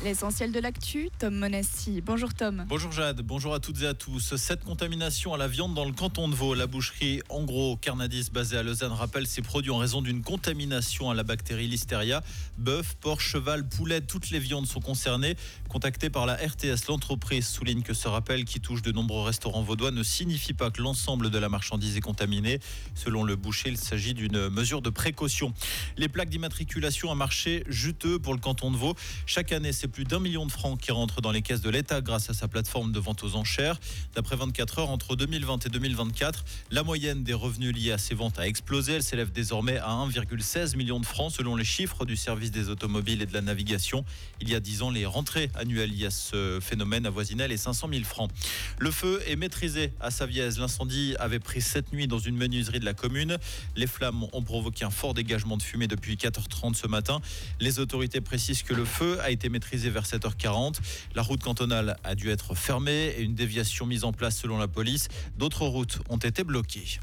L'essentiel de l'actu, Tom Monassi. Bonjour Tom. Bonjour Jade, bonjour à toutes et à tous. 7 contaminations à la viande dans le canton de Vaud. La boucherie En Gros Carnadis basée à Lausanne rappelle ses produits en raison d'une contamination à la bactérie Listeria. Bœuf, porc, cheval, poulet, toutes les viandes sont concernées. Contactée par la RTS, l'entreprise souligne que ce rappel qui touche de nombreux restaurants vaudois ne signifie pas que l'ensemble de la marchandise est contaminée. Selon le boucher, il s'agit d'une mesure de précaution. Les plaques d'immatriculation, un marché juteux pour le canton de Vaud. Chaque année, c'est plus d'1 million de francs qui rentrent dans les caisses de l'État grâce à sa plateforme de vente aux enchères. D'après 24 heures, entre 2020 et 2024, la moyenne des revenus liés à ces ventes a explosé. Elle s'élève désormais à 1,16 million de francs selon les chiffres du service des automobiles et de la navigation. Il y a 10 ans, les rentrées annuelles liées à ce phénomène avoisinaient les 500 000 francs. Le feu est maîtrisé à Savièse. L'incendie avait pris cette nuit dans une menuiserie de la commune. Les flammes ont provoqué un fort dégagement de fumée depuis 4h30 ce matin. Les autorités précisent que le feu a été maîtrisé vers 7h40. La route cantonale a dû être fermée et une déviation mise en place selon la police. D'autres routes ont été bloquées.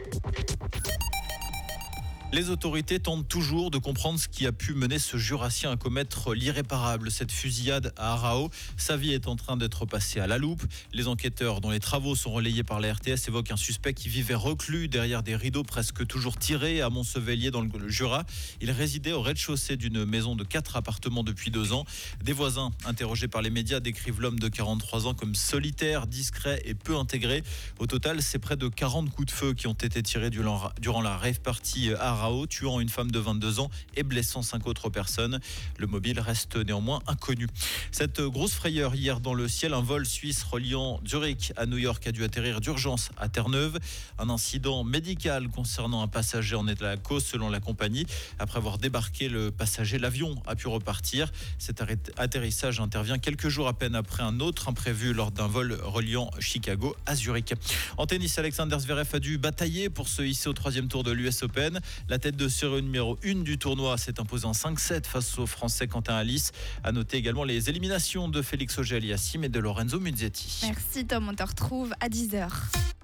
Les autorités tentent toujours de comprendre ce qui a pu mener ce Jurassien à commettre l'irréparable, cette fusillade à Arao. Sa vie est en train d'être passée à la loupe. Les enquêteurs, dont les travaux sont relayés par la RTS, évoquent un suspect qui vivait reclus derrière des rideaux presque toujours tirés à Montsevellier dans le Jura. Il résidait au rez-de-chaussée d'une maison de 4 appartements depuis 2 ans. Des voisins, interrogés par les médias, décrivent l'homme de 43 ans comme solitaire, discret et peu intégré. Au total, c'est près de 40 coups de feu qui ont été tirés durant la rave party à Arao, tuant une femme de 22 ans et blessant 5 autres personnes. Le mobile reste néanmoins inconnu. Cette grosse frayeur hier dans le ciel, un vol suisse reliant Zurich à New York a dû atterrir d'urgence à Terre-Neuve. Un incident médical concernant un passager en est la cause selon la compagnie. Après avoir débarqué le passager, l'avion a pu repartir. Cet atterrissage intervient quelques jours à peine après un autre imprévu lors d'un vol reliant Chicago à Zurich. En tennis, Alexander Zverev a dû batailler pour se hisser au 3e tour de l'US Open. La tête de série numéro 1 du tournoi s'est imposée en 5-7 face au Français Quentin Halys. À noter également les éliminations de Félix Auger-Aliassime et de Lorenzo Musetti. Merci Tom, on te retrouve à 10h.